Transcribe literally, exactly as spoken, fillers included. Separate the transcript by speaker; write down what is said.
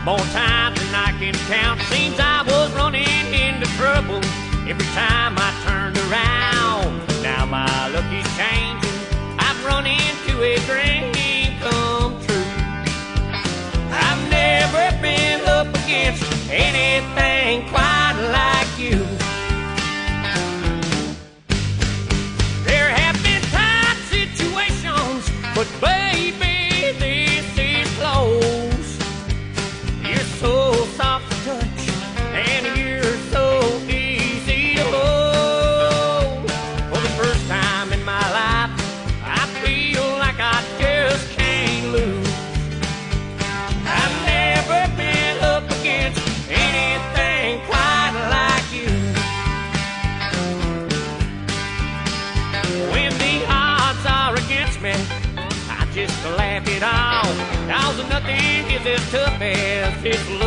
Speaker 1: more times than I can count. Seems I was running into trouble every time I turned around. Now my luck is changing. I've run into a dream come true. I've never been up against anything quite like you. There have been tight situations, but baby, this is close. You're so soft to touch, and you're so easy to hold. For the first time in my life, I feel like I just can't lose. I've never been up against anything quite like you. When the odds are against me, I just laugh it off. Cause nothing is as tough as this love.